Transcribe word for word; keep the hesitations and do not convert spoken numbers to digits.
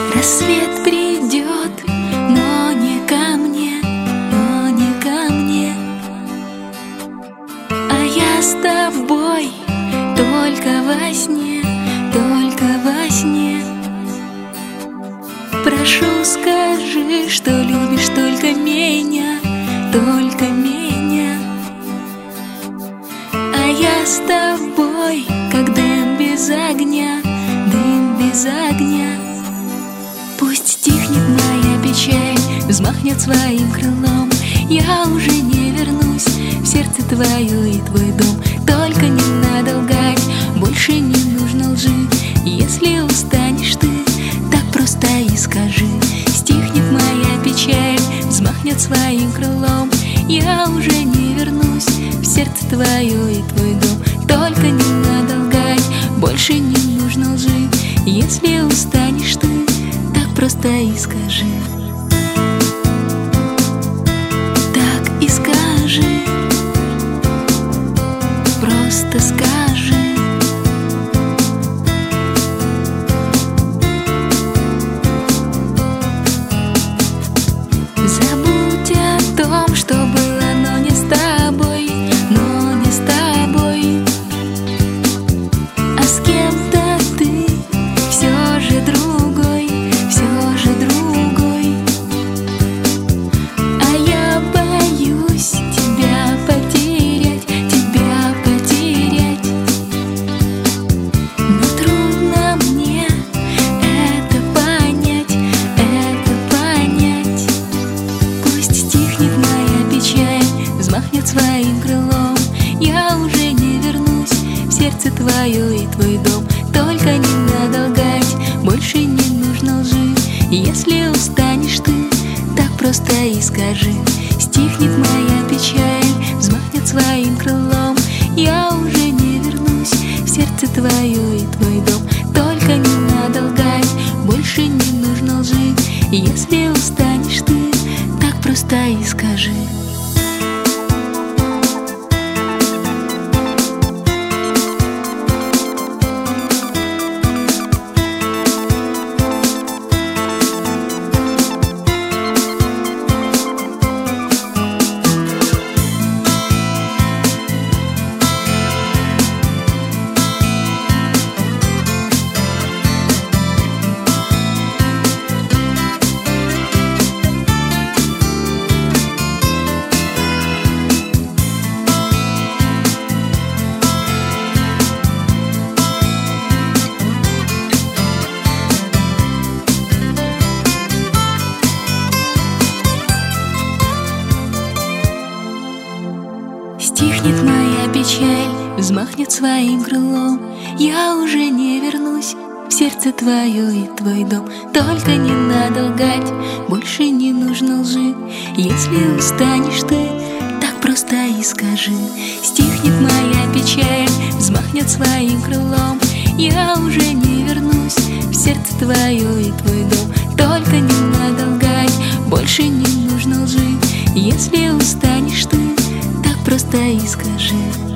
Рассвет придет, но не ко мне, но не ко мне. А я с тобой только во сне, только во сне. Прошу, скажи, что любишь только меня, только меня. А я с тобой, как дым без огня, дым без огня. Пусть стихнет моя печаль, взмахнет своим крылом. Я уже не вернусь в сердце твое и твой дом. Только не надо лгать, больше не нужно лжи. Если устанешь ты, так просто и скажи. Стихнет моя печаль, взмахнет своим крылом. Я уже не вернусь в сердце твое и твой дом. Только не надо лгать, больше не нужно лжи. Если устанешь ты, так просто и скажи. Так и скажи, просто скажи. Забудь о том, что было, но не с тобой, но не с тобой. А с кем-то ты все же другой, все же другой. А я боюсь тебя потерять, тебя потерять. Но трудно мне это понять, это понять. Пусть стихнет моя печаль, взмахнет своим крылом. Я уже не вернусь в сердце твое и твой дом. Только не надо лгать, больше не нужно лжи. Если устанешь ты, так просто и скажи. Стихнет моя печаль, взмахнет своим крылом. Я уже не вернусь в сердце твое и твой дом. Только не надо лгать, больше не нужно лжи. Если устанешь ты, так просто и скажи. Стихнет моя печаль, взмахнет своим крылом. Я уже не вернусь в сердце твое и твой дом. Только не надо лгать, больше не нужно лжи. Если устанешь ты, так просто и скажи. Стихнет моя печаль, взмахнет своим крылом. Я уже не вернусь в сердце твое и твой дом. Только не надо лгать, больше не нужно лжи. Если устанешь ты, просто и скажи.